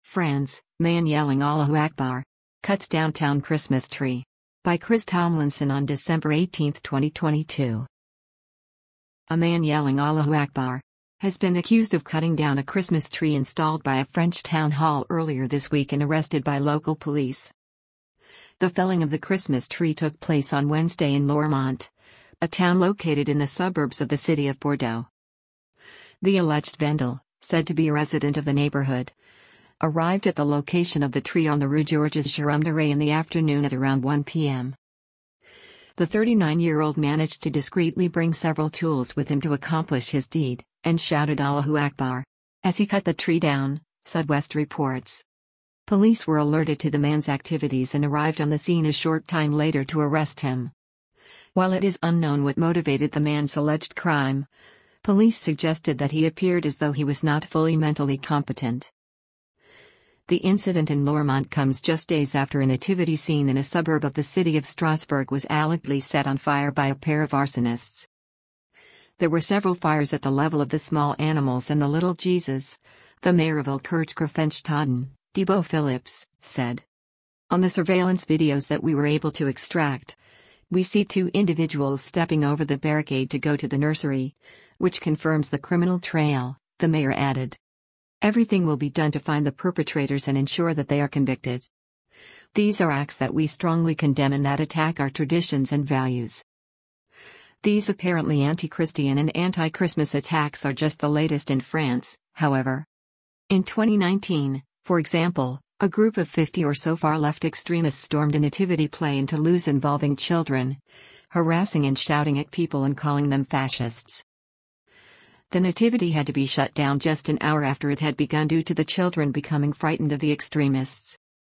France, man yelling Allahu Akbar. Cuts downtown Christmas tree. By Chris Tomlinson on December 18, 2022. A man yelling Allahu Akbar has been accused of cutting down a Christmas tree installed by a French town hall earlier this week and arrested by local police. The felling of the Christmas tree took place on Wednesday in Lormont, a town located in the suburbs of the city of Bordeaux. The alleged vandal, said to be a resident of the neighborhood, arrived at the location of the tree on the Rue Georges Giromdere in the afternoon at around 1 p.m. The 39-year-old managed to discreetly bring several tools with him to accomplish his deed, and shouted Allahu Akbar as he cut the tree down, Sud-West reports. Police were alerted to the man's activities and arrived on the scene a short time later to arrest him. While it is unknown what motivated the man's alleged crime, police suggested that he appeared as though he was not fully mentally competent. The incident in Lormont comes just days after a nativity scene in a suburb of the city of Strasbourg was allegedly set on fire by a pair of arsonists. There were several fires at the level of the small animals and the little Jesus, the mayor of Oudkerk-Graafschotten, Thibaut Philips, said. On the surveillance videos that we were able to extract, we see two individuals stepping over the barricade to go to the nursery, which confirms the criminal trail, the mayor added. Everything will be done to find the perpetrators and ensure that they are convicted. These are acts that we strongly condemn and that attack our traditions and values. These apparently anti-Christian and anti-Christmas attacks are just the latest in France, however. In 2019, for example, a group of 50 or so far-left extremists stormed a nativity play in Toulouse involving children, harassing and shouting at people and calling them fascists. The nativity had to be shut down just an hour after it had begun due to the children becoming frightened of the extremists.